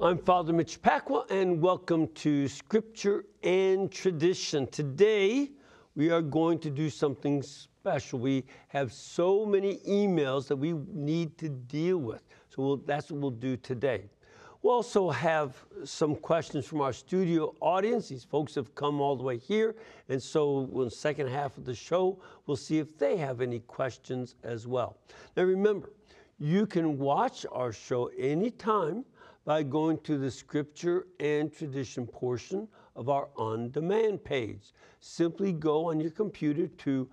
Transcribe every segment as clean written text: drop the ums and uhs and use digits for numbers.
I'm Father Mitch Pacwa, and welcome to Scripture and Tradition. Today, we are going to do something special. We have so many emails that we need to deal with, so that's what we'll do today. We'll also have some questions from our studio audience. These folks have come all the way here, and so in the second half of the show, we'll see if they have any questions as well. Now remember, you can watch our show anytime by going to the Scripture and Tradition portion of our on-demand page. Simply go on your computer to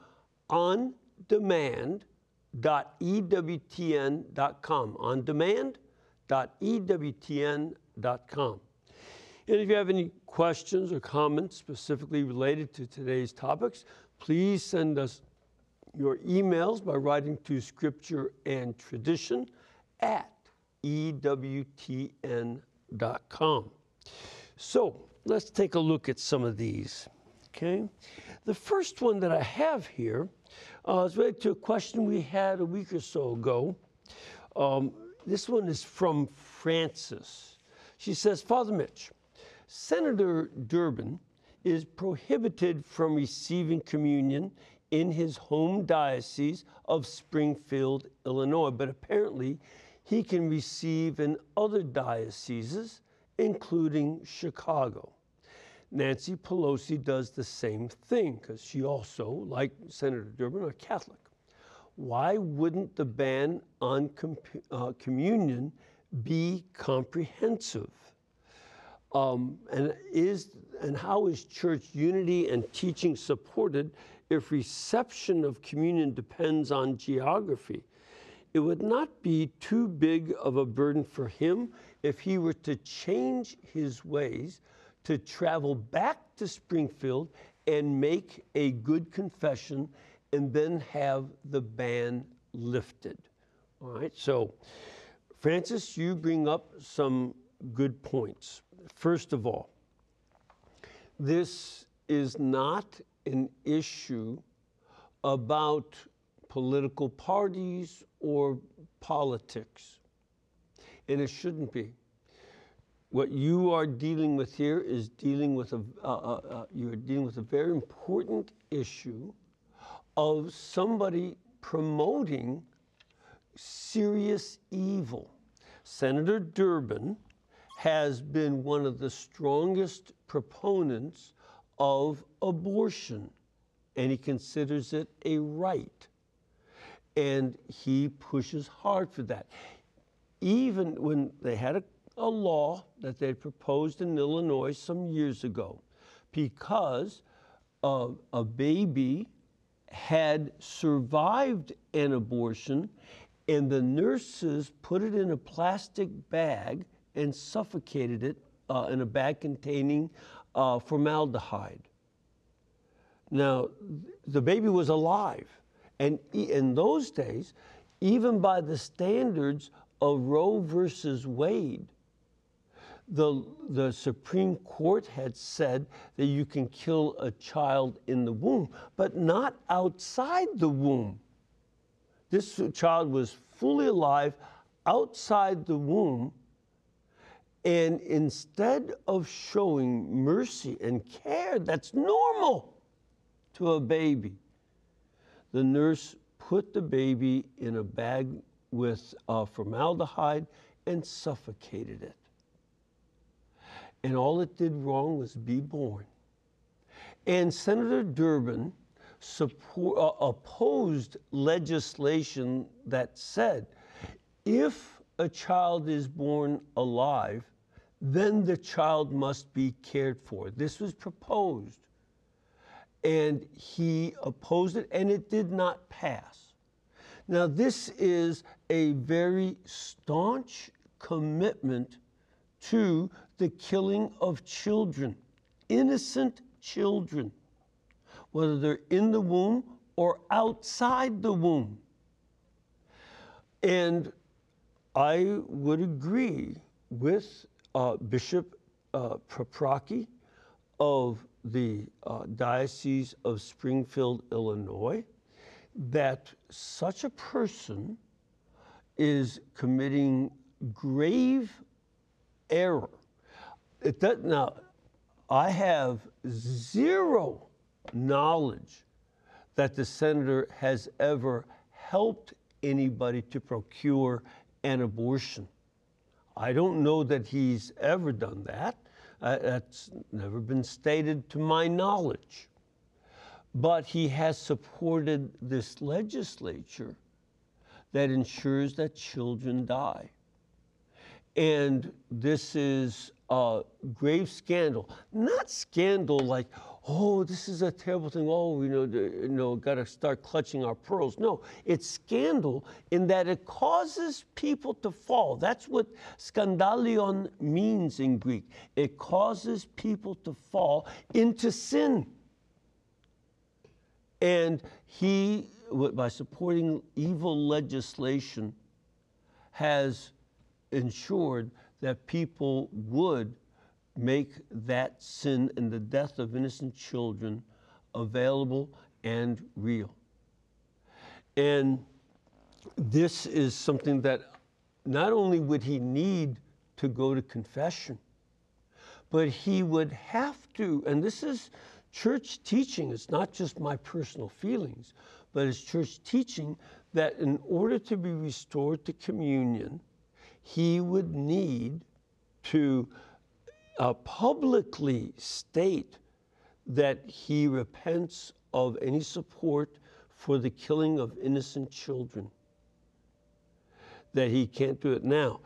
ondemand.ewtn.com, ondemand.ewtn.com. And if you have any questions or comments specifically related to today's topics, please send us your emails by writing to Scripture and Tradition at ewtn.com. So let's take a look at some of these, okay? The first one that I have here is related to a question we had a week or so ago. This one is from Frances. She says, Father Mitch, Senator Durbin is prohibited from receiving communion in his home diocese of Springfield, Illinois, but apparently he can receive in other dioceses, including Chicago. Nancy Pelosi does the same thing because she also, like Senator Durbin, are Catholic. Why wouldn't the ban on communion be comprehensive? And how is church unity and teaching supported if reception of communion depends on geography? It would not be too big of a burden for him if he were to change his ways, to travel back to Springfield and make a good confession and then have the ban lifted. All right, so Francis, you bring up some good points. First of all, this is not an issue about political parties or politics, and it shouldn't be. What you are dealing with here is dealing with you're dealing with a very important issue of somebody promoting serious evil. Senator Durbin has been one of the strongest proponents of abortion, and he considers it a right. And he pushes hard for that. Even when they had a law that they proposed in Illinois some years ago, because a baby had survived an abortion and the nurses put it in a plastic bag and suffocated it in a bag containing formaldehyde. Now, the baby was alive. And in those days, even by the standards of Roe versus Wade, the Supreme Court had said that you can kill a child in the womb, but not outside the womb. This child was fully alive outside the womb, and instead of showing mercy and care that's normal to a baby, the nurse put the baby in a bag with formaldehyde and suffocated it. And all it did wrong was be born. And Senator Durbin opposed legislation that said, if a child is born alive, then the child must be cared for. This was proposed. And he opposed it, and it did not pass. Now, this is a very staunch commitment to the killing of children, innocent children, whether they're in the womb or outside the womb. And I would agree with Bishop Paprocki of the Diocese of Springfield, Illinois, that such a person is committing grave error. Now, I have zero knowledge that the senator has ever helped anybody to procure an abortion. I don't know that he's ever done that. That's never been stated to my knowledge. But he has supported this legislature that ensures that children die. And this is a grave scandal. Not scandal like, oh, this is a terrible thing. Oh, got to start clutching our pearls. No, it's scandal in that it causes people to fall. That's what skandalion means in Greek. It causes people to fall into sin. And he, by supporting evil legislation, has ensured that people would make that sin and the death of innocent children available and real. And this is something that not only would he need to go to confession, but he would have to, and this is church teaching, it's not just my personal feelings, but it's church teaching that in order to be restored to communion, he would need to publicly state that he repents of any support for the killing of innocent children, that he can't do it now.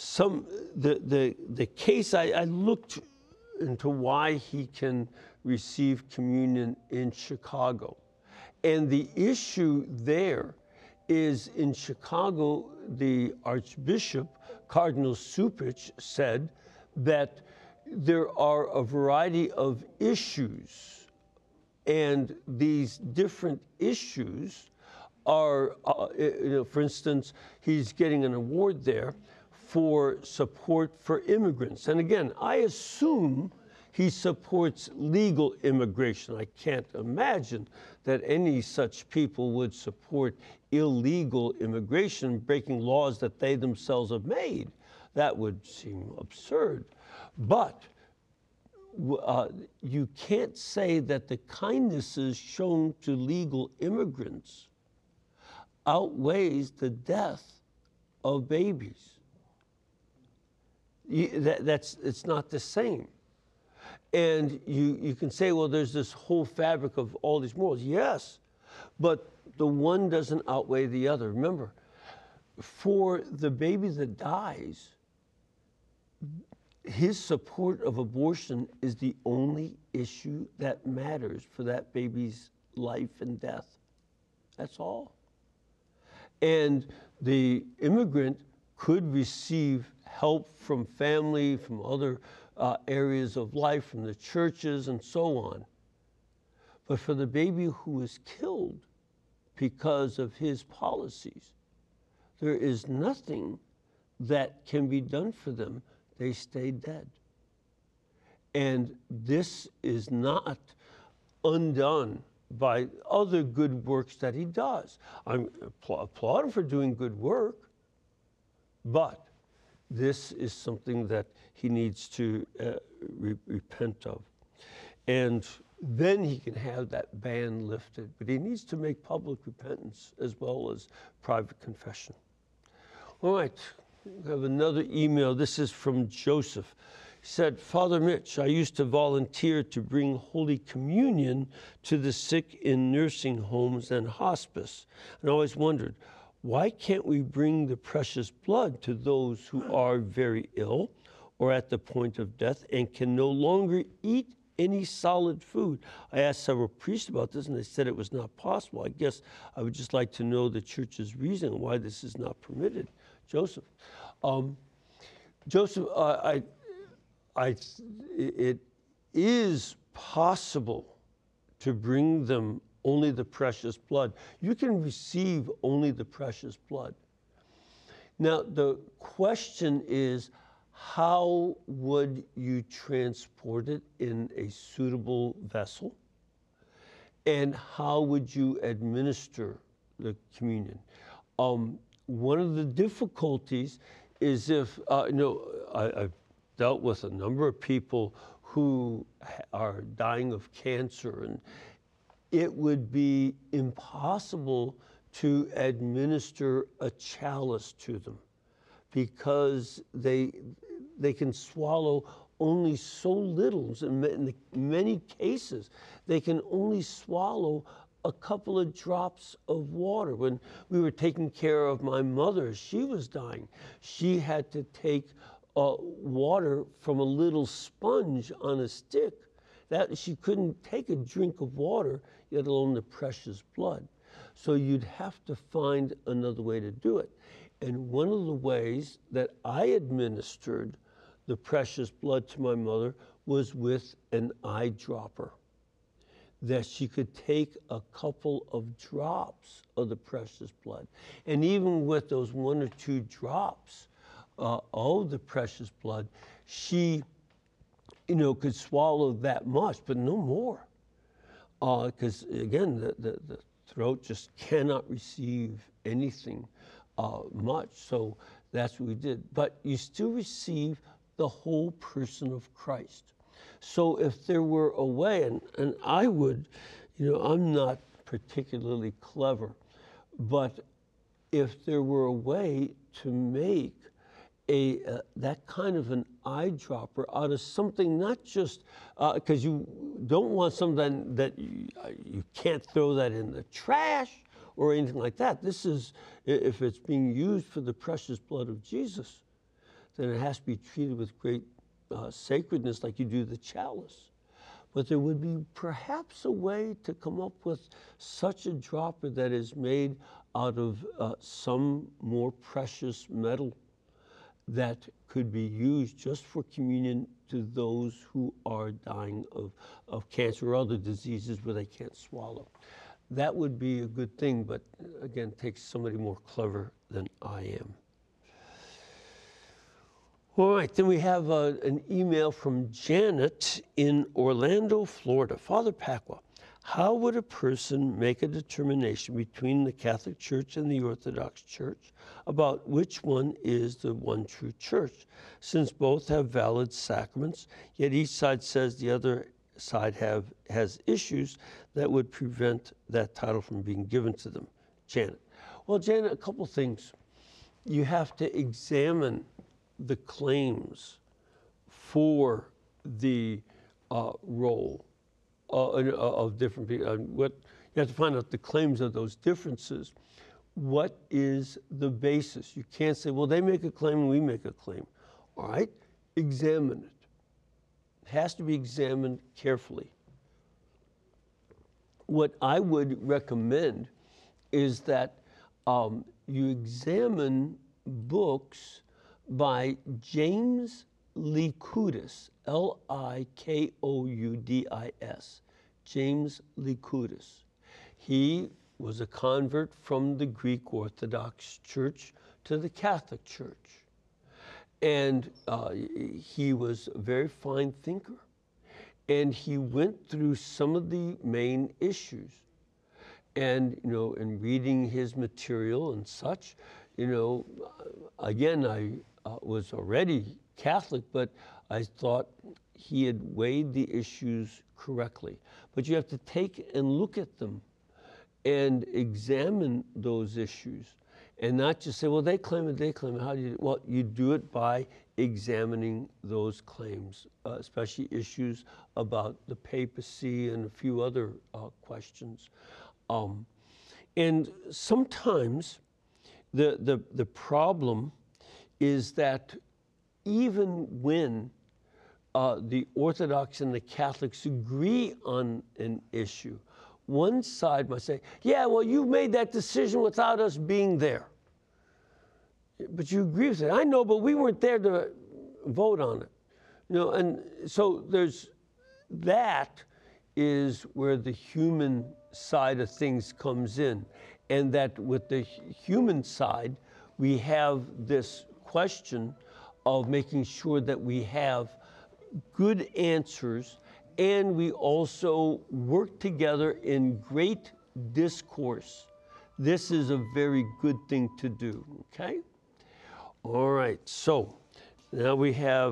The case, I looked into why he can receive communion in Chicago. And the issue there is in Chicago, the Archbishop, Cardinal Cupich, said that there are a variety of issues, and these different issues are, for instance, he's getting an award there for support for immigrants. And again, I assume he supports legal immigration. I can't imagine that any such people would support illegal immigration, breaking laws that they themselves have made. That would seem absurd. But you can't say that the kindnesses shown to legal immigrants outweighs the death of babies. It's not the same. And you can say, well, there's this whole fabric of all these morals. Yes, but the one doesn't outweigh the other. Remember, for the baby that dies, his support of abortion is the only issue that matters for that baby's life and death. That's all. And the immigrant could receive help from family, from other areas of life, from the churches and so on. But for the baby who was killed because of his policies, there is nothing that can be done for them. They stay dead. And this is not undone by other good works that he does. I applaud him for doing good work, but this is something that he needs to repent of. And then he can have that ban lifted. But he needs to make public repentance as well as private confession. All right, we have another email. This is from Joseph. He said, Father Mitch, I used to volunteer to bring Holy Communion to the sick in nursing homes and hospice. And I always wondered, why can't we bring the precious blood to those who are very ill or at the point of death and can no longer eat any solid food? I asked several priests about this, and they said it was not possible. I guess I would just like to know the church's reason why this is not permitted. Joseph, it is possible to bring them only the precious blood. You can receive only the precious blood. Now, the question is, how would you transport it in a suitable vessel? And how would you administer the communion? One of the difficulties is if, I've dealt with a number of people who are dying of cancer, and it would be impossible to administer a chalice to them because they can swallow only so little. In many cases, they can only swallow a couple of drops of water. When we were taking care of my mother, she was dying. She had to take water from a little sponge on a stick. That she couldn't take a drink of water, let alone the precious blood. So you'd have to find another way to do it. And one of the ways that I administered the precious blood to my mother was with an eyedropper, that she could take a couple of drops of the precious blood. And even with those 1 or 2 drops of the precious blood, she could swallow that much, but no more. Because again, the throat just cannot receive anything much. So that's what we did. But you still receive the whole person of Christ. So if there were a way, and I would, I'm not particularly clever, but if there were a way to make that kind of an eyedropper out of something, not just because you don't want something that you can't throw that in the trash or anything like that. This is, if it's being used for the precious blood of Jesus, then it has to be treated with great sacredness like you do the chalice. But there would be perhaps a way to come up with such a dropper that is made out of some more precious metal that could be used just for communion to those who are dying of cancer or other diseases where they can't swallow. That would be a good thing, but again, takes somebody more clever than I am. All right, then we have an email from Janet in Orlando, Florida. Father Pacwa, how would a person make a determination between the Catholic Church and the Orthodox Church about which one is the one true church, since both have valid sacraments, yet each side says the other side has issues that would prevent that title from being given to them? Janet. Well, Janet, a couple things. You have to examine the claims for the role of different people. What you have to find out the claims of those differences. What is the basis? You can't say, well, they make a claim and we make a claim. All right, examine it. It has to be examined carefully. What I would recommend is that you examine books by James Lykoudis, Likoudis, James Lykoudis. He was a convert from the Greek Orthodox Church to the Catholic Church. And he was a very fine thinker. And he went through some of the main issues. And, in reading his material and such, again, I was already Catholic, but I thought he had weighed the issues correctly. But you have to take and look at them and examine those issues and not just say, well, they claim it, How do you do it? Well, you do it by examining those claims, especially issues about the papacy and a few other questions. And sometimes the problem is that even when the Orthodox and the Catholics agree on an issue, one side might say, yeah, well, you made that decision without us being there. But you agree with it. I know, but we weren't there to vote on it. And so that is where the human side of things comes in. And that with the human side, we have this question of making sure that we have good answers, and we also work together in great discourse. This is a very good thing to do, okay? All right, so now we have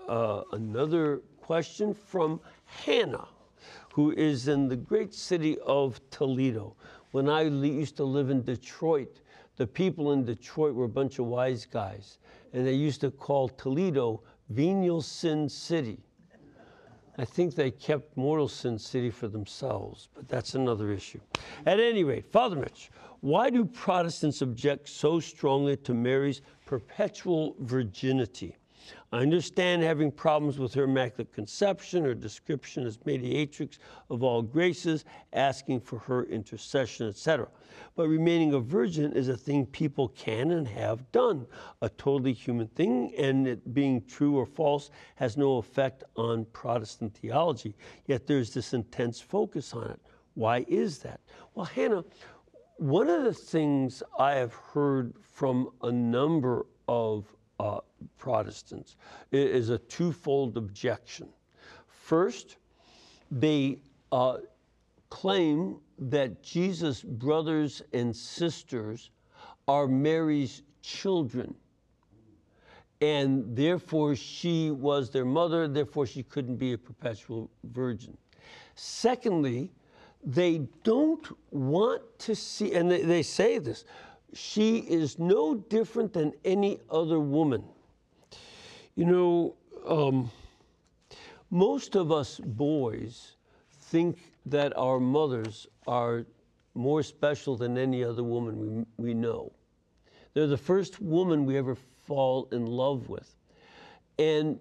another question from Hannah, who is in the great city of Toledo. When I used to live in Detroit, the people in Detroit were a bunch of wise guys, and they used to call Toledo Venial Sin City. I think they kept Mortal Sin City for themselves, but that's another issue. At any rate, Father Mitch, why do Protestants object so strongly to Mary's perpetual virginity? I understand having problems with her Immaculate Conception, her description as mediatrix of all graces, asking for her intercession, etc. But remaining a virgin is a thing people can and have done, a totally human thing, and it being true or false has no effect on Protestant theology. Yet there's this intense focus on it. Why is that? Well, Hannah, one of the things I have heard from a number of Protestants is a twofold objection. First, they claim that Jesus' brothers and sisters are Mary's children, and therefore she was their mother, therefore she couldn't be a perpetual virgin. Secondly, they don't want to see, and they say this, she is no different than any other woman. You know, most of us boys think that our mothers are more special than any other woman we know. They're the first woman we ever fall in love with. And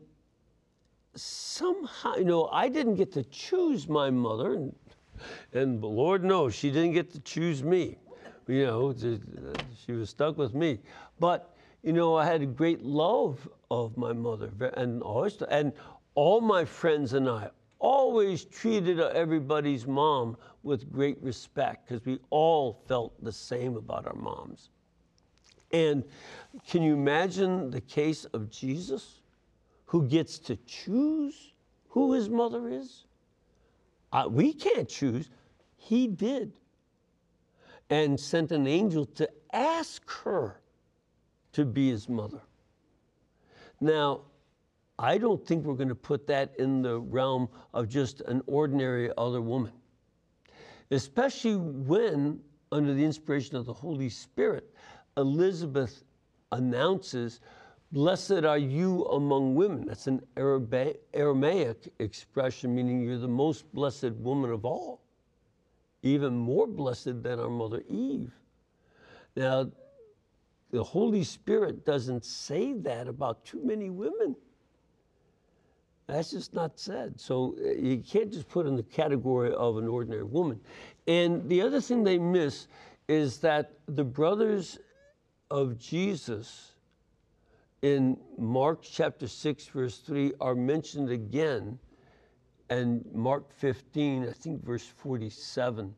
somehow, you know, I didn't get to choose my mother, and Lord knows she didn't get to choose me. You know, she was stuck with me. But, you know, I had a great love of my mother, and all my friends and I always treated everybody's mom with great respect because we all felt the same about our moms. And can you imagine the case of Jesus, who gets to choose who his mother is? We can't choose. He did. And sent an angel to ask her to be his mother. Now, I don't think we're going to put that in the realm of just an ordinary other woman, especially when, under the inspiration of the Holy Spirit, Elizabeth announces, "Blessed are you among women." That's an Aramaic expression meaning you're the most blessed woman of all. Even more blessed than our mother Eve. Now, the Holy Spirit doesn't say that about too many women. That's just not said. So you can't just put in the category of an ordinary woman. And the other thing they miss is that the brothers of Jesus in Mark chapter 6, verse 3 are mentioned again, and Mark 15, I think verse 47.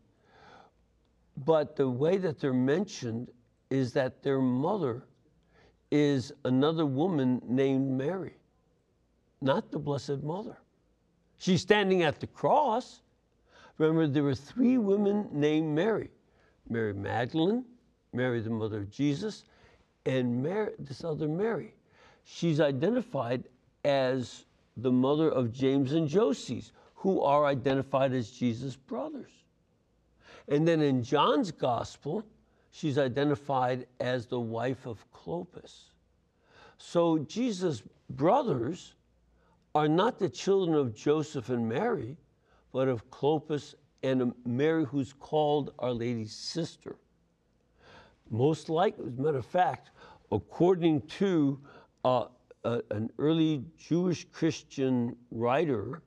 But the way that they're mentioned is that their mother is another woman named Mary, not the Blessed Mother. She's standing at the cross. Remember, there were three women named Mary. Mary Magdalene, Mary the mother of Jesus, and Mary, this other Mary. She's identified as the mother of James and Joses, who are identified as Jesus' brothers. And then in John's gospel, she's identified as the wife of Clopas. So Jesus' brothers are not the children of Joseph and Mary, but of Clopas and Mary, who's called Our Lady's sister. Most likely, as a matter of fact, according to an early Jewish Christian writer,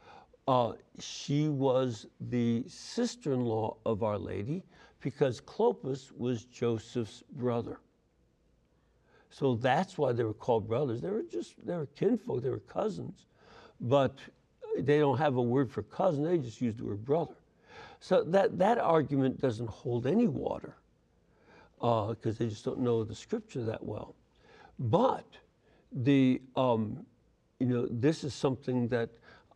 she was the sister-in-law of Our Lady because Clopas was Joseph's brother. So that's why they were called brothers. They were kinfolk, they were cousins, but they don't have a word for cousin, they just use the word brother. So that argument doesn't hold any water because they just don't know the scripture that well. But this is something that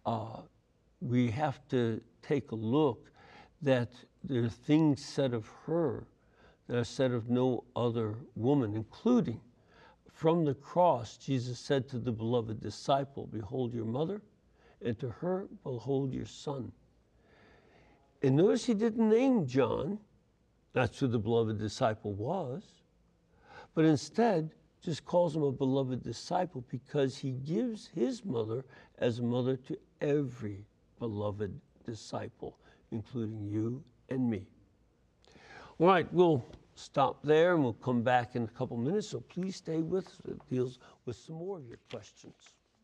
we have to take a look, that there are things said of her that are said of no other woman, including from the cross, Jesus said to the beloved disciple, "Behold your mother," and to her, "Behold your son." And notice he didn't name John. That's who the beloved disciple was. But instead, just calls him a beloved disciple because he gives his mother as a mother to every beloved disciple, including you and me. All right, we'll stop there and we'll come back in a couple minutes. So please stay with us. It deals with some more of your questions.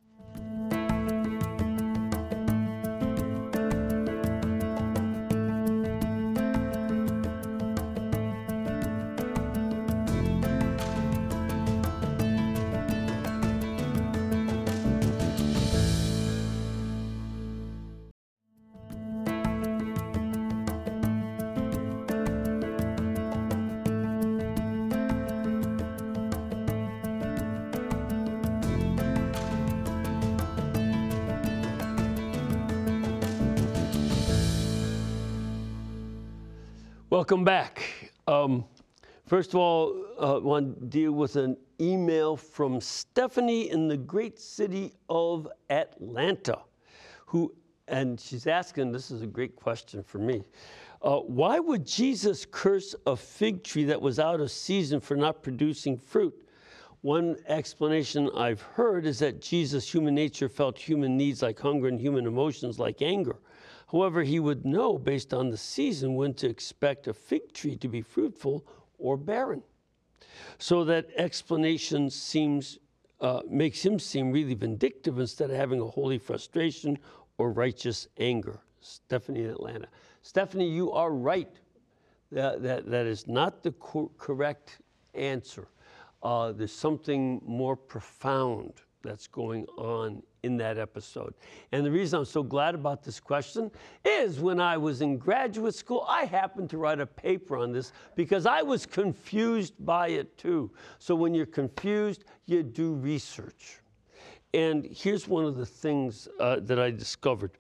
Welcome back. First of all, I want to deal with an email from Stephanie in the great city of Atlanta, and she's asking, this is a great question for me, why would Jesus curse a fig tree that was out of season for not producing fruit? One explanation I've heard is that Jesus' human nature felt human needs like hunger and human emotions like anger. However, he would know based on the season when to expect a fig tree to be fruitful or barren. So that explanation makes him seem really vindictive instead of having a holy frustration or righteous anger. Stephanie in Atlanta. Stephanie, you are right. That is not the correct answer. There's something more profound that's going on in that episode. And the reason I'm so glad about this question is when I was in graduate school, I happened to write a paper on this because I was confused by it too. So when you're confused, you do research. And here's one of the things that I discovered.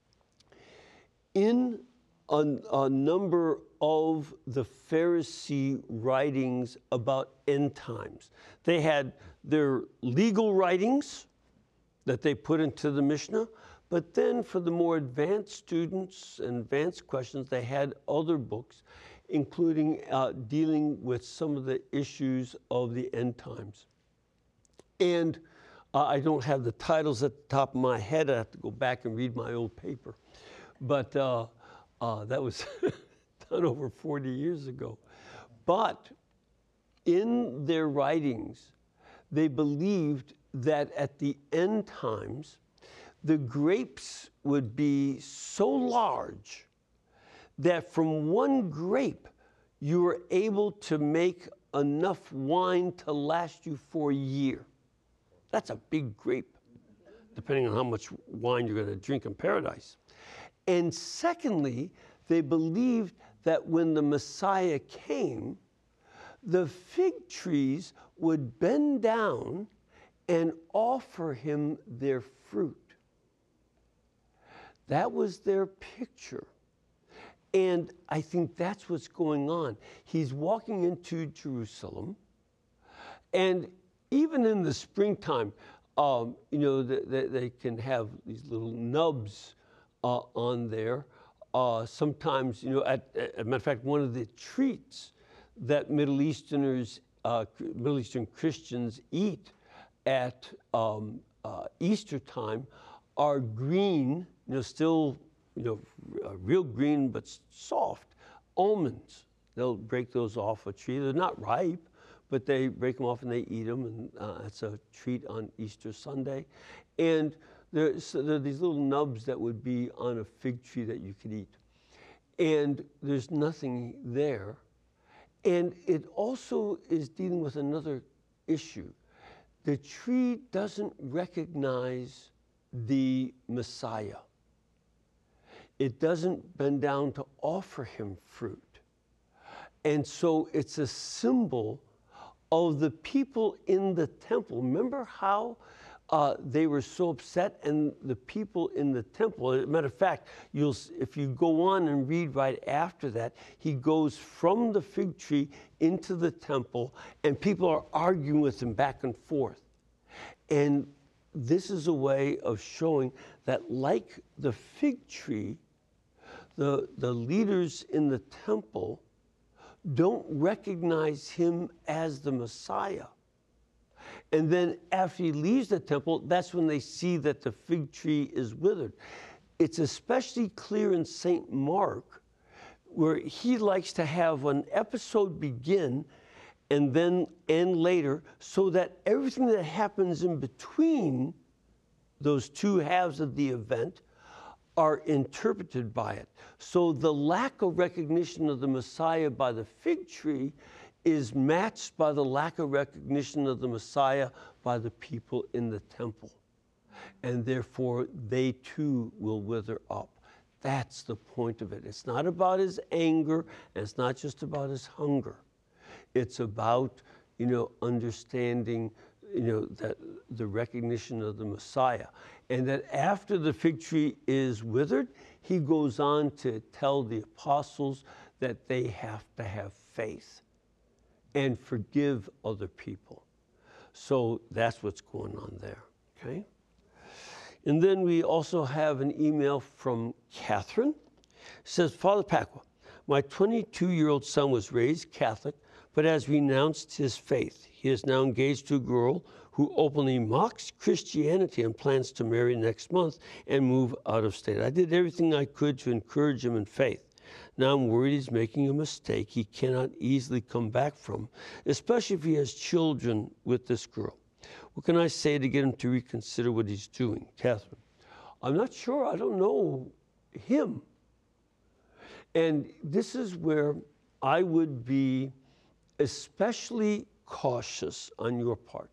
In a number of the Pharisee writings about end times, they had their legal writings that they put into the Mishnah, but then for the more advanced students and advanced questions, they had other books, including dealing with some of the issues of the end times. And I don't have the titles at the top of my head. I have to go back and read my old paper. But that was done over 40 years ago. But in their writings, they believed that at the end times, the grapes would be so large that from one grape, you were able to make enough wine to last you for a year. That's a big grape, depending on how much wine you're going to drink in paradise. And secondly, they believed that when the Messiah came, the fig trees would bend down and offer him their fruit. That was their picture. And I think that's what's going on. He's walking into Jerusalem, and even in the springtime, they can have these little nubs on there. Sometimes, as a matter of fact, one of the treats that Middle Eastern Christians eat at Easter time are green, still, real green but soft almonds. They'll break those off a tree. They're not ripe, but they break them off and they eat them, and it's a treat on Easter Sunday. And there are these little nubs that would be on a fig tree that you could eat. And there's nothing there. And it also is dealing with another issue. The tree doesn't recognize the Messiah. It doesn't bend down to offer him fruit. And so it's a symbol of the people in the temple. Remember how they were so upset, and the people in the temple, as a matter of fact, if you go on and read right after that, he goes from the fig tree into the temple, and people are arguing with him back and forth. And this is a way of showing that, like the fig tree, the leaders in the temple don't recognize him as the Messiah. And then after he leaves the temple, that's when they see that the fig tree is withered. It's especially clear in St. Mark, where he likes to have an episode begin and then end later, so that everything that happens in between those two halves of the event are interpreted by it. So the lack of recognition of the Messiah by the fig tree is matched by the lack of recognition of the Messiah by the people in the temple. And therefore, they too will wither up. That's the point of it. It's not about his anger, and it's not just about his hunger. It's about, understanding, that the recognition of the Messiah. And that after the fig tree is withered, he goes on to tell the apostles that they have to have faith and forgive other people. So that's what's going on there, okay? And then we also have an email from Catherine. It says, Father Pacwa, my 22-year-old son was raised Catholic, but has renounced his faith. He is now engaged to a girl who openly mocks Christianity and plans to marry next month and move out of state. I did everything I could to encourage him in faith. Now I'm worried he's making a mistake he cannot easily come back from, especially if he has children with this girl. What can I say to get him to reconsider what he's doing? Catherine, I'm not sure. I don't know him. And this is where I would be especially cautious on your part.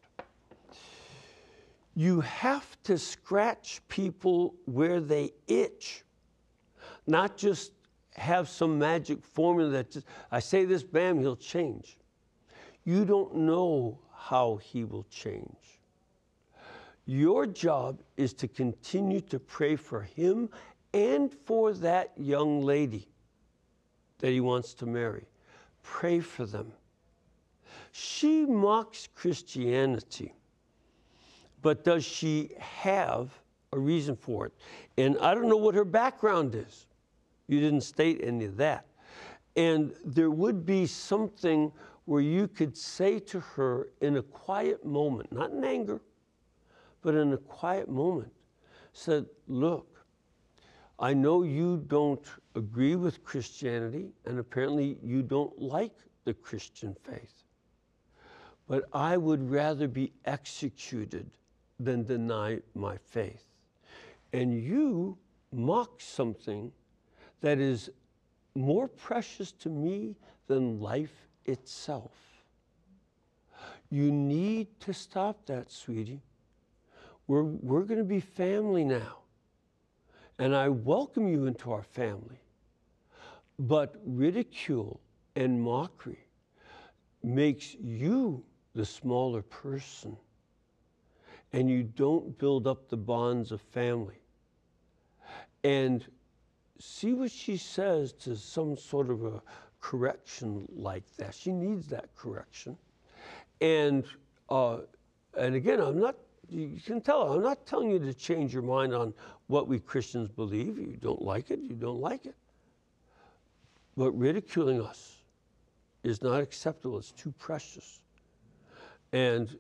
You have to scratch people where they itch, not just have some magic formula that just, I say this, bam, he'll change. You don't know how he will change. Your job is to continue to pray for him and for that young lady that he wants to marry. Pray for them. She mocks Christianity, but does she have a reason for it? And I don't know what her background is. You didn't state any of that. And there would be something where you could say to her in a quiet moment, not in anger, but in a quiet moment, said, look, I know you don't agree with Christianity, and apparently you don't like the Christian faith, but I would rather be executed than deny my faith. And you mock something that is more precious to me than life itself. You need to stop that, sweetie. We're going to be family now. And I welcome you into our family. But ridicule and mockery makes you the smaller person. And you don't build up the bonds of family. And see what she says to some sort of a correction like that. She needs that correction. And again, you can tell her, I'm not telling you to change your mind on what we Christians believe. You don't like it, you don't like it. But ridiculing us is not acceptable. It's too precious. And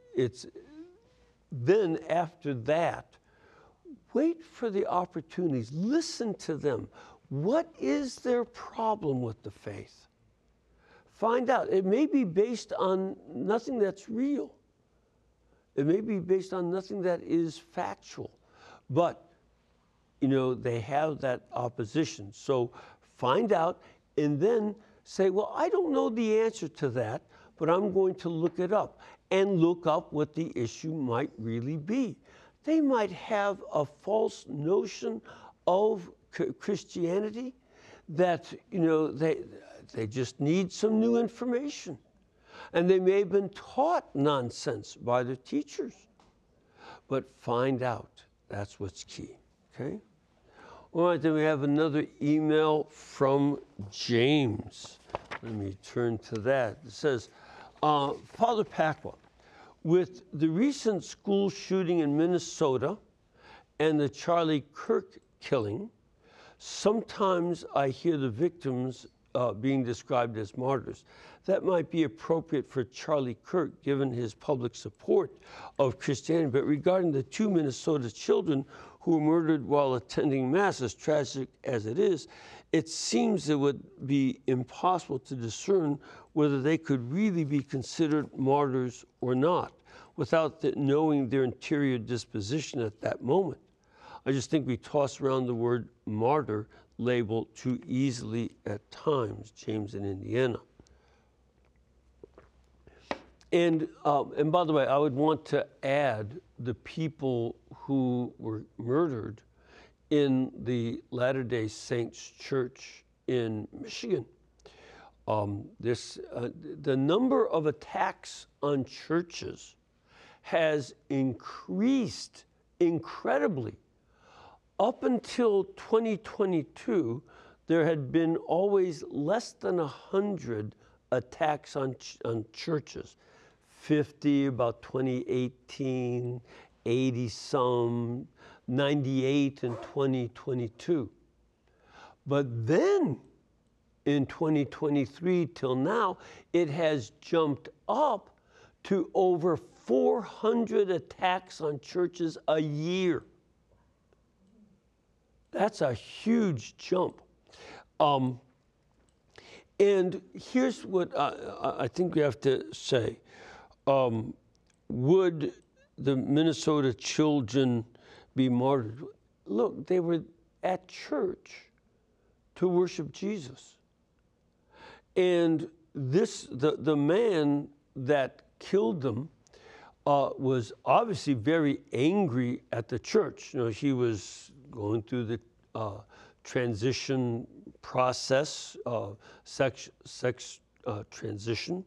then after that, wait for the opportunities. Listen to them. What is their problem with the faith? Find out. It may be based on nothing that's real. It may be based on nothing that is factual. But, they have that opposition. So find out and then say, well, I don't know the answer to that, but I'm going to look it up and look up what the issue might really be. They might have a false notion of Christianity that, they just need some new information. And they may have been taught nonsense by their teachers. but find out. That's what's key, okay? All right, then we have another email from James. Let me turn to that. It says, Father Pacwa, with the recent school shooting in Minnesota and the Charlie Kirk killing, sometimes I hear the victims being described as martyrs. That might be appropriate for Charlie Kirk, given his public support of Christianity. But regarding the 2 Minnesota children who were murdered while attending Mass, as tragic as it is, it seems it would be impossible to discern whether they could really be considered martyrs or not, without knowing their interior disposition at that moment. I just think we toss around the word martyr label too easily at times. James in Indiana. And by the way, I would want to add the people who were murdered in the Latter-day Saints Church in Michigan. The number of attacks on churches has increased incredibly. Up until 2022, there had been always less than 100 attacks on churches. 50 about 2018, 80 some, 98 in 2022. But then in 2023 till now, it has jumped up to over 400 attacks on churches a year. That's a huge jump. And here's what I think we have to say. Would the Minnesota children be martyred? Look, they were at church to worship Jesus. And the man that killed them was obviously very angry at the church. You know, he was going through the transition process, sex transition.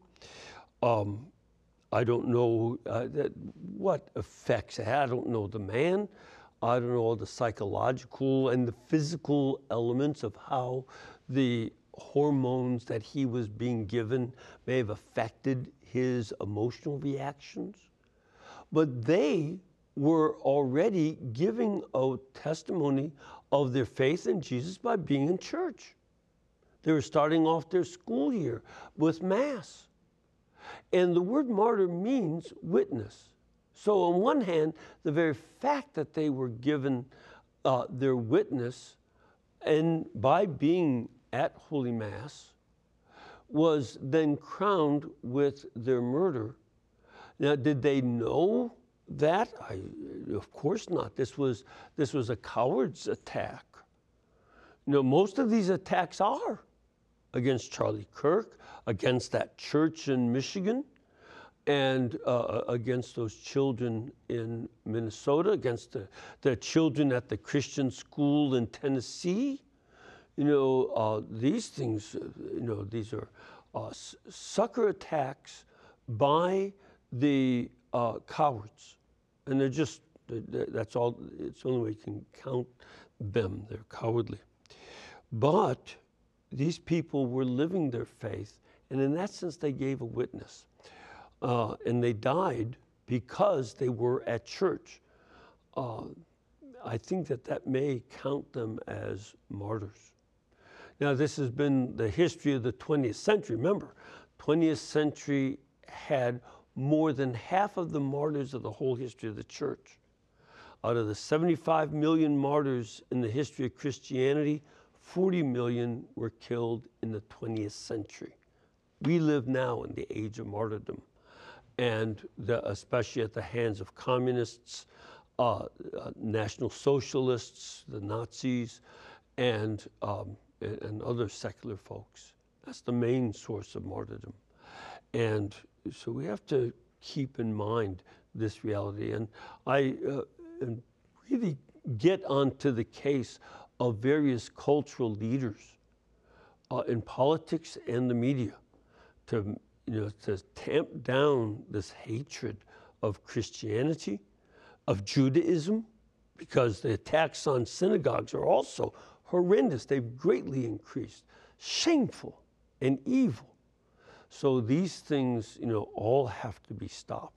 I don't know what effects it had. I don't know the man. I don't know all the psychological and the physical elements of how the hormones that he was being given may have affected his emotional reactions. But they were already giving a testimony of their faith in Jesus by being in church. They were starting off their school year with Mass. And the word martyr means witness. So on one hand, the very fact that they were given their witness and by being at Holy Mass was then crowned with their murder. Now, did they know that? Of course not. This was a coward's attack. You know, most of these attacks are against Charlie Kirk, against that church in Michigan, and against those children in Minnesota, against the children at the Christian school in Tennessee. You know, these things, you know, these are sucker attacks by the cowards. And they're just, that's all, it's the only way you can count them. They're cowardly. But these people were living their faith, and in that sense, they gave a witness. And they died because they were at church. I think that may count them as martyrs. Now, this has been the history of the 20th century. Remember, 20th century had more than half of the martyrs of the whole history of the church. Out of the 75 million martyrs in the history of Christianity, 40 million were killed in the 20th century. We live now in the age of martyrdom, and especially at the hands of communists, National Socialists, the Nazis, and other secular folks. That's the main source of martyrdom. And so we have to keep in mind this reality. And I really get onto the case of various cultural leaders in politics and the media to tamp down this hatred of Christianity, of Judaism, because the attacks on synagogues are also horrendous. They've greatly increased. Shameful and evil. So these things, all have to be stopped.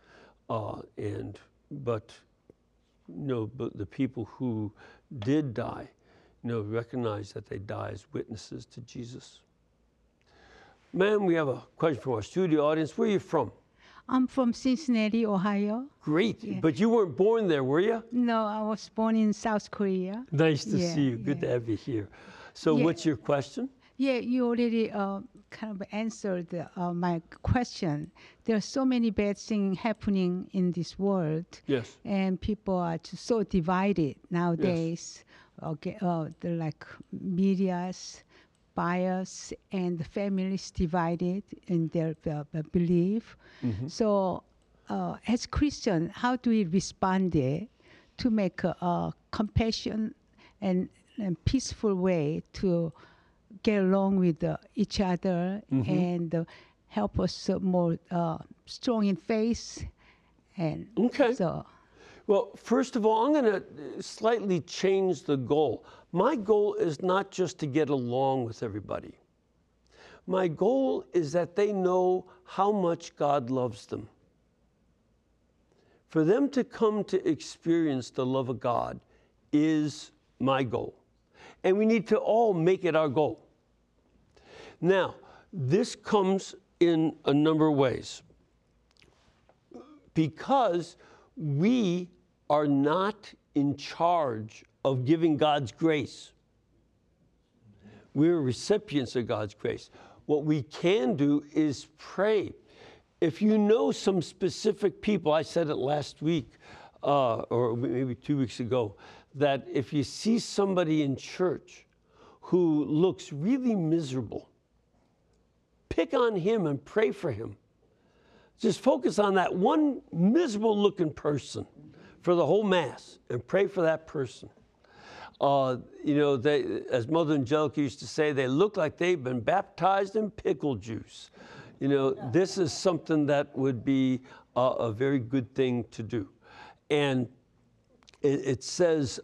But the people who did die, recognize that they die as witnesses to Jesus. Ma'am, we have a question from our studio audience. Where are you from? I'm from Cincinnati, Ohio. Great. Yeah. But you weren't born there, were you? No, I was born in South Korea. Nice to Yeah, see you. Good yeah. to have you here. So Yeah. what's your question? Yeah, you already kind of answered my question. There are so many bad things happening in this world, Yes. and people are just so divided nowadays. Okay, they're like media's bias and the families divided in their belief. So, as Christian, how do we respond there to make a compassion and peaceful way to get along with each other and help us more strong in faith? And Okay. so, Well, first of all, I'm going to slightly change the goal. My goal is not just to get along with everybody. My goal is that they know how much God loves them. For them to come to experience the love of God is my goal. And we need to all make it our goal. Now, this comes in a number of ways. Because we are not in charge of giving God's grace. We're recipients of God's grace. What we can do is pray. If you know some specific people, I said it last week, or maybe 2 weeks ago, that if you see somebody in church who looks really miserable, pick on him and pray for him. Just focus on that one miserable looking person for the whole Mass and pray for that person. As Mother Angelica used to say, they look like they've been baptized in pickle juice. This is something that would be a very good thing to do. And it says,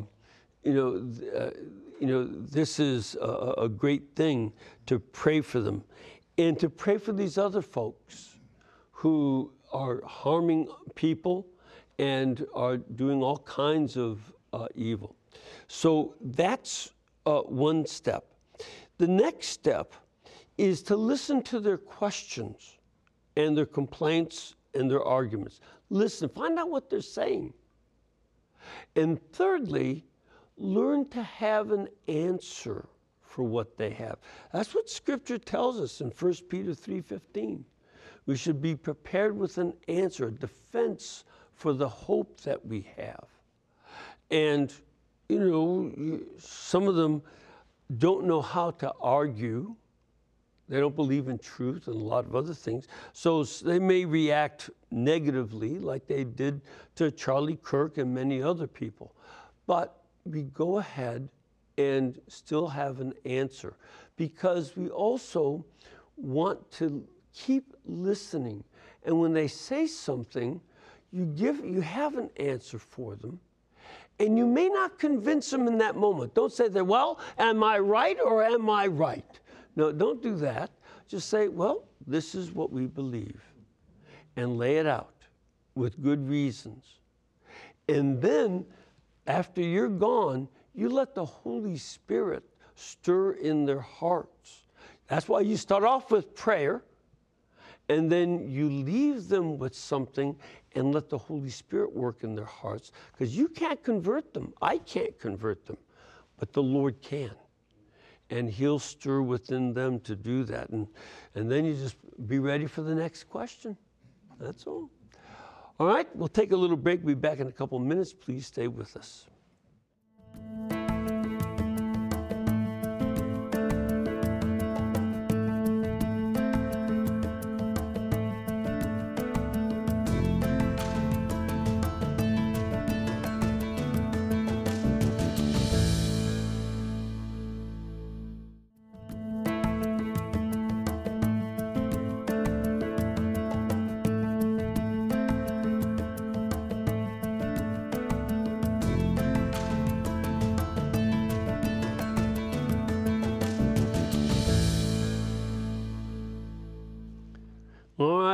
this is a great thing to pray for them and to pray for these other folks who are harming people and are doing all kinds of evil. So that's one step. The next step is to listen to their questions and their complaints and their arguments. Listen, find out what they're saying. And thirdly, learn to have an answer for what they have. That's what Scripture tells us in 1 Peter 3:15. We should be prepared with an answer, a defense for the hope that we have. And, some of them don't know how to argue. They don't believe in truth and a lot of other things. So they may react negatively like they did to Charlie Kirk and many other people. But we go ahead and still have an answer because we also want to keep listening. And when they say something, you have an answer for them. And you may not convince them in that moment. Don't say that, well, am I right or am I right? No, don't do that. Just say, well, this is what we believe. And lay it out with good reasons. And then, after you're gone, you let the Holy Spirit stir in their hearts. That's why you start off with prayer. And then you leave them with something and let the Holy Spirit work in their hearts. Because you can't convert them. I can't convert them. But the Lord can. And He'll stir within them to do that. And then you just be ready for the next question. That's all. All right, we'll take a little break. We'll be back in a couple of minutes. Please stay with us.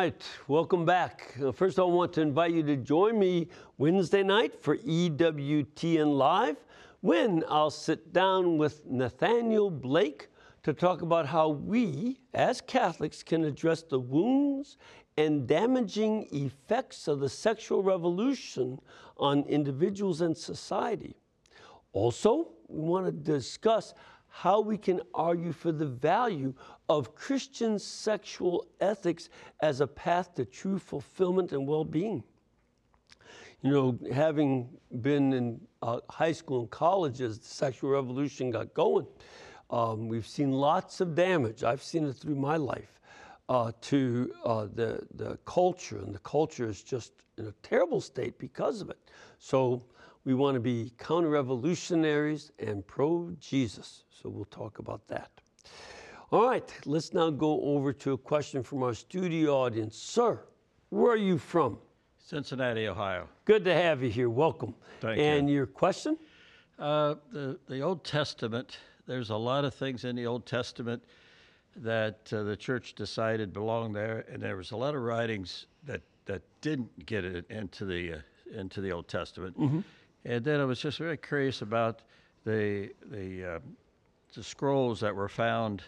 right, welcome back. First, I want to invite you to join me Wednesday night for EWTN Live, when I'll sit down with Nathaniel Blake to talk about how we, as Catholics, can address the wounds and damaging effects of the sexual revolution on individuals and society. Also, we want to discuss how we can argue for the value of Christian sexual ethics as a path to true fulfillment and well-being. You know, having been in high school and college as the sexual revolution got going, we've seen lots of damage. I've seen it through my life to the culture, and the culture is just in a terrible state because of it. So we want to be counter-revolutionaries and pro-Jesus. So we'll talk about that. All right, let's now go over to a question from our studio audience. Sir, where are you from? Cincinnati, Ohio. Good to have you here. Welcome. Thank you. And your question? The Old Testament, there's a lot of things in the Old Testament that the church decided belonged there, and there was a lot of writings that didn't get it into the Old Testament. Mm-hmm. And then I was just very curious about the scrolls that were found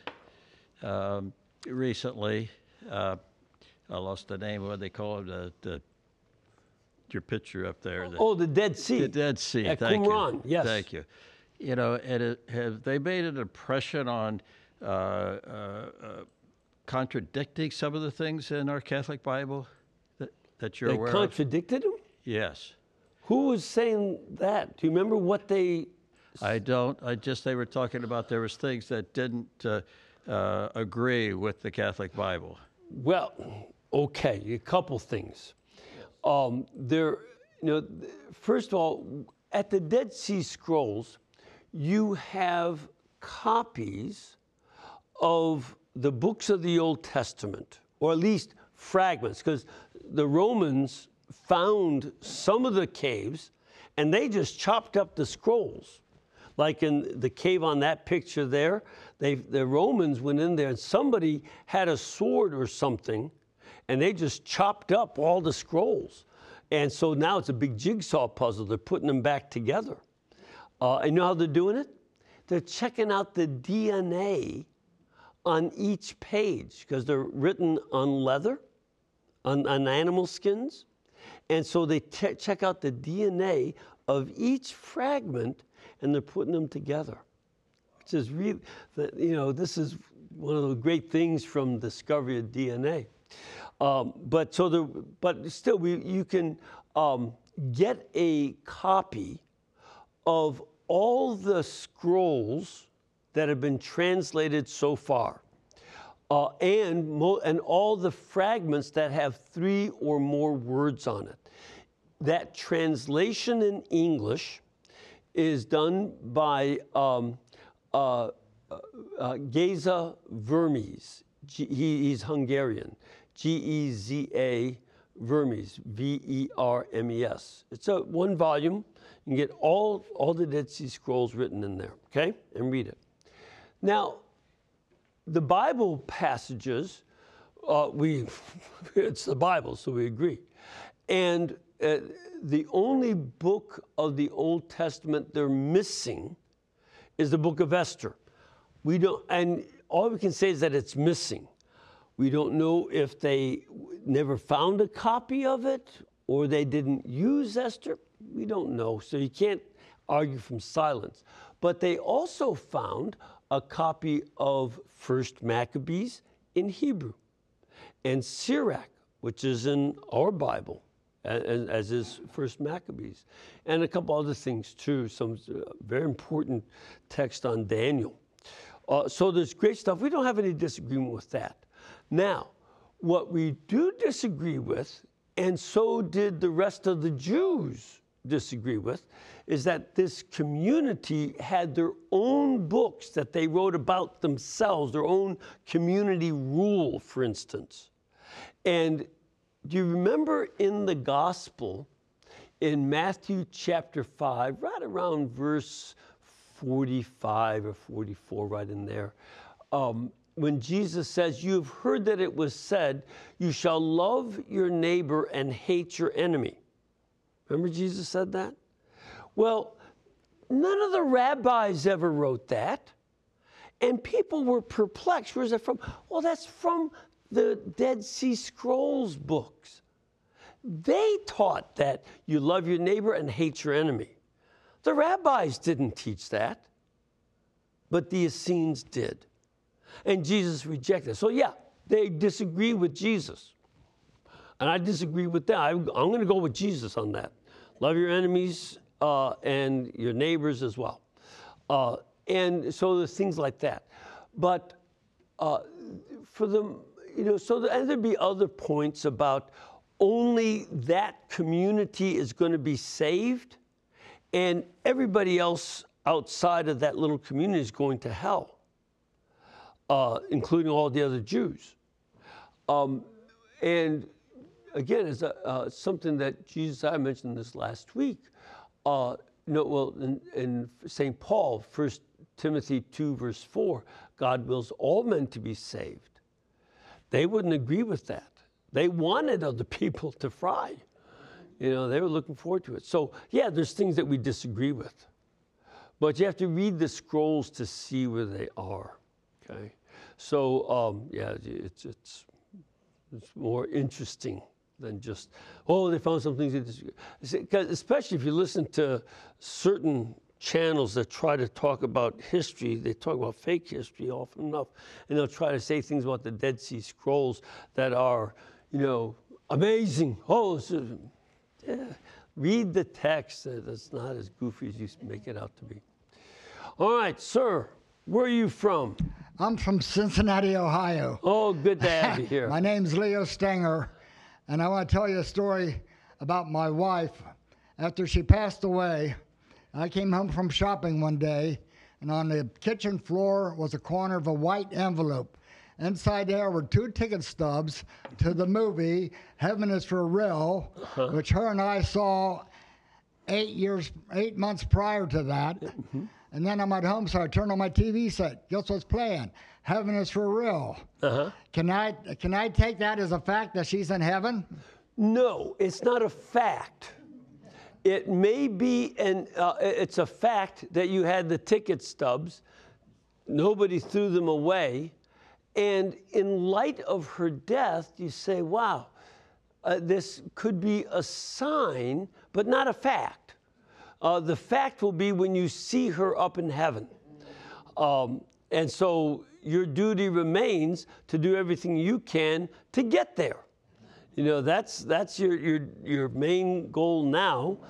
recently. I lost the name of what they call it. Your picture up there. The Dead Sea. The Dead Sea. At Thank Qumran, you. yes. Thank you. You know, and have they made an impression on contradicting some of the things in our Catholic Bible that you're aware of? They contradicted them? Yes. Who was saying that? Do you remember what they... I don't. They were talking about there was things that didn't agree with the Catholic Bible. Well, okay, a couple things. First of all, at the Dead Sea Scrolls, you have copies of the books of the Old Testament, or at least fragments, because the Romans found some of the caves and they just chopped up the scrolls. Like in the cave on that picture there, the Romans went in there and somebody had a sword or something and they just chopped up all the scrolls. And so now it's a big jigsaw puzzle. They're putting them back together. And you know how they're doing it? They're checking out the DNA on each page because they're written on leather, on animal skins. And so they check out the DNA of each fragment and they're putting them together, which is really, this is one of the great things from the discovery of DNA. But still, you can get a copy of all the scrolls that have been translated so far, and all the fragments that have 3 or more words on it. That translation in English is done by Geza Vermes. He's Hungarian. Geza Vermes, Vermes. It's a 1 volume. You can get all the Dead Sea Scrolls written in there, okay? And read it. Now, the Bible passages, it's the Bible, so we agree. And the only book of the Old Testament they're missing is the book of Esther. And all we can say is that it's missing. We don't know if they never found a copy of it or they didn't use Esther. We don't know, so you can't argue from silence. But they also found a copy of First Maccabees in Hebrew, and Sirach, which is in our Bible, as is First Maccabees, and a couple other things too, some very important text on Daniel. So there's great stuff. We don't have any disagreement with that. Now, what we do disagree with, and so did the rest of the Jews disagree with, is that this community had their own books that they wrote about themselves, their own community rule, for instance. And do you remember in the gospel, in Matthew chapter 5, right around verse 45 or 44, right in there, when Jesus says, "You've heard that it was said, you shall love your neighbor and hate your enemy." Remember Jesus said that? Well, none of the rabbis ever wrote that. And people were perplexed. Where's that from? Well, that's from the Dead Sea Scrolls books. They taught that you love your neighbor and hate your enemy. The rabbis didn't teach that, but the Essenes did. And Jesus rejected it. So yeah, they disagree with Jesus. And I disagree with that. I'm going to go with Jesus on that. Love your enemies and your neighbors as well. And so there's things like that. But for them, and there'd be other points about only that community is going to be saved, and everybody else outside of that little community is going to hell, including all the other Jews. And again, it's something that Jesus, I mentioned this last week. In St. Paul, 1 Timothy 2, verse 4, God wills all men to be saved. They wouldn't agree with that. They wanted other people to fry. They were looking forward to it. So, yeah, there's things that we disagree with. But you have to read the scrolls to see where they are, okay? So, it's more interesting than just, they found some things they disagree. Because especially if you listen to certain channels that try to talk about history, they talk about fake history often enough, and they'll try to say things about the Dead Sea Scrolls that are, amazing. Read the text. That's not as goofy as you make it out to be. All right, sir, where are you from? I'm from Cincinnati, Ohio. Oh, good to have you here. My name's Leo Stenger, and I want to tell you a story about my wife. After she passed away, I came home from shopping one day, and on the kitchen floor was a corner of a white envelope. Inside there were 2 ticket stubs to the movie Heaven is for Real, which her and I saw 8 months prior to that. Mm-hmm. And then I'm at home, so I turned on my TV set. Guess what's playing? Heaven is for Real. Uh-huh. Can I take that as a fact that she's in heaven? No, it's not a fact. It may be, it's a fact that you had the ticket stubs. Nobody threw them away. And in light of her death, you say, wow, this could be a sign, but not a fact. The fact will be when you see her up in heaven. And so your duty remains to do everything you can to get there. That's your main goal now.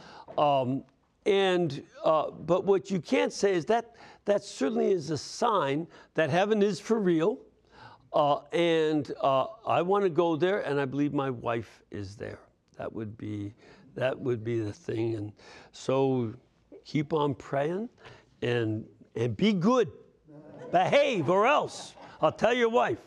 But what you can't say is that certainly is a sign that heaven is for real. I want to go there, and I believe my wife is there. That would be the thing. And so keep on praying and be good. Behave, or else I'll tell your wife.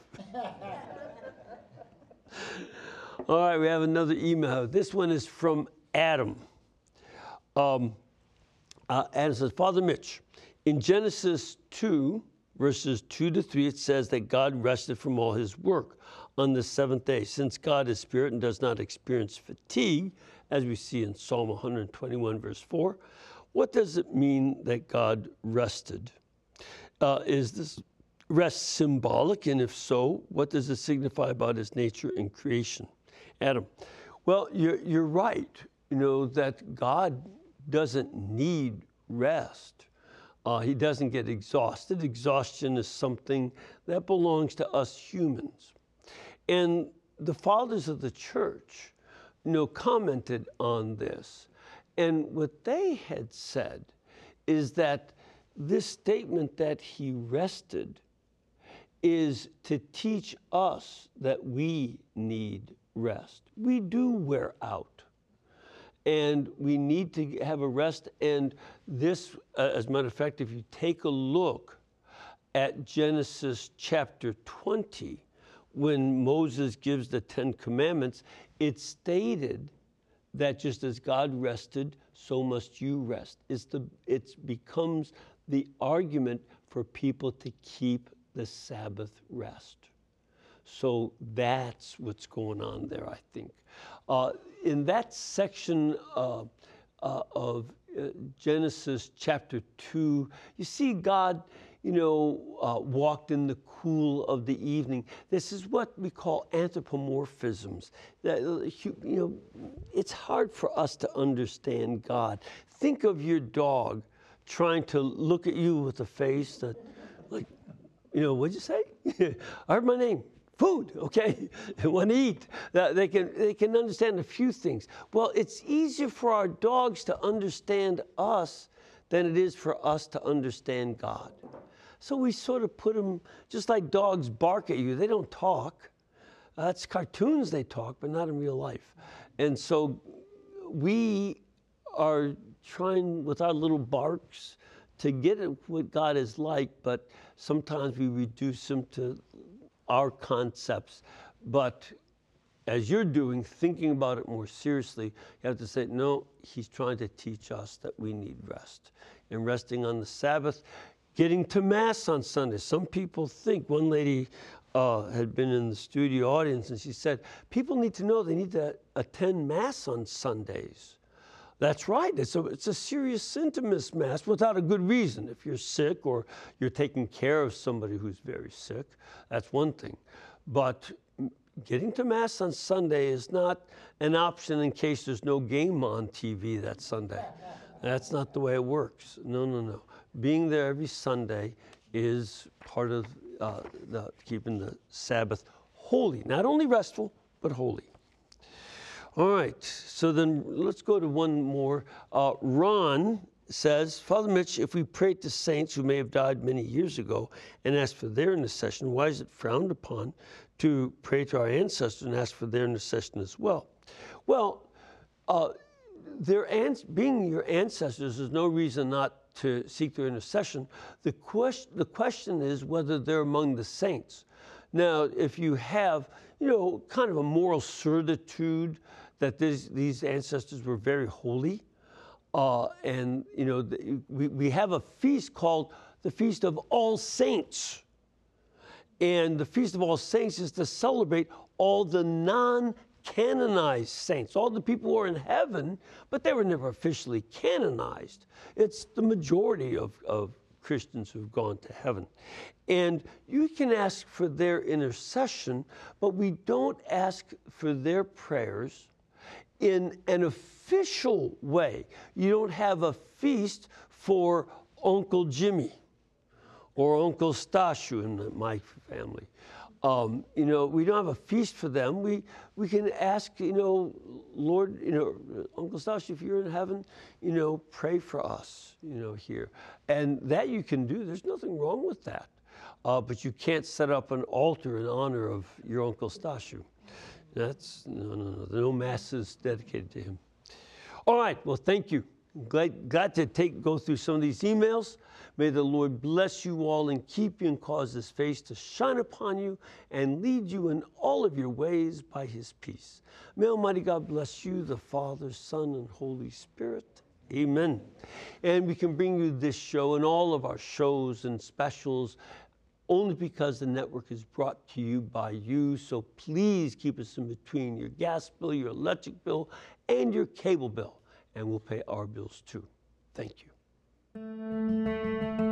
All right, we have another email. This one is from Adam. Adam says, Father Mitch, in Genesis 2, verses 2-3, it says that God rested from all his work on the seventh day. Since God is spirit and does not experience fatigue, as we see in Psalm 121, verse 4, what does it mean that God rested? Is this rest symbolic? And if so, what does it signify about his nature and creation? Adam, well, you're right, that God doesn't need rest. He doesn't get exhausted. Exhaustion is something that belongs to us humans. And the fathers of the church, commented on this. And what they had said is that this statement that he rested is to teach us that we need rest. We do wear out. And we need to have a rest. And this, as a matter of fact, if you take a look at Genesis chapter 20, when Moses gives the 10 Commandments, it's stated that just as God rested, so must you rest. It becomes the argument for people to keep the Sabbath rest. So that's what's going on there, I think. In that section of Genesis chapter 2, you see God, walked in the cool of the evening. This is what we call anthropomorphisms. It's hard for us to understand God. Think of your dog trying to look at you with a face that, like, what'd you say? I heard my name. Food, okay? They want to eat. They can understand a few things. Well, it's easier for our dogs to understand us than it is for us to understand God. So we sort of put them, just like dogs bark at you, they don't talk. That's cartoons they talk, but not in real life. And so we are trying with our little barks to get at what God is like, but sometimes we reduce him to our concepts. But as you're doing, thinking about it more seriously, you have to say, no, he's trying to teach us that we need rest. And resting on the Sabbath, getting to Mass on Sunday. Some people think, one lady had been in the studio audience and she said, people need to know they need to attend Mass on Sundays. That's right. It's a serious symptomus Mass without a good reason. If you're sick or you're taking care of somebody who's very sick, that's one thing. But getting to Mass on Sunday is not an option in case there's no game on TV that Sunday. That's not the way it works. No. Being there every Sunday is part of keeping the Sabbath holy. Not only restful, but holy. All right, so then let's go to one more. Ron says, Father Mitch, if we pray to saints who may have died many years ago and ask for their intercession, why is it frowned upon to pray to our ancestors and ask for their intercession as well? Well, being your ancestors is no reason not to seek their intercession. The question is whether they're among the saints. Now, if you have, kind of a moral certitude that these ancestors were very holy, and we have a feast called the Feast of All Saints. And the Feast of All Saints is to celebrate all the non-canonized saints, all the people who are in heaven, but they were never officially canonized. It's the majority of Christians who've gone to heaven. And you can ask for their intercession, but we don't ask for their prayers in an official way. You don't have a feast for Uncle Jimmy or Uncle Stashu in my family. We don't have a feast for them. We can ask, Lord, Uncle Stashu, if you're in heaven, pray for us, here. And that you can do. There's nothing wrong with that. But you can't set up an altar in honor of your Uncle Stashu. That's, no masses dedicated to him. All right, well, thank you. Glad to go through some of these emails. May the Lord bless you all and keep you and cause his face to shine upon you and lead you in all of your ways by his peace. May Almighty God bless you, the Father, Son, and Holy Spirit. Amen. And we can bring you this show and all of our shows and specials only because the network is brought to you by you. So please keep us in between your gas bill, your electric bill, and your cable bill. And we'll pay our bills too. Thank you.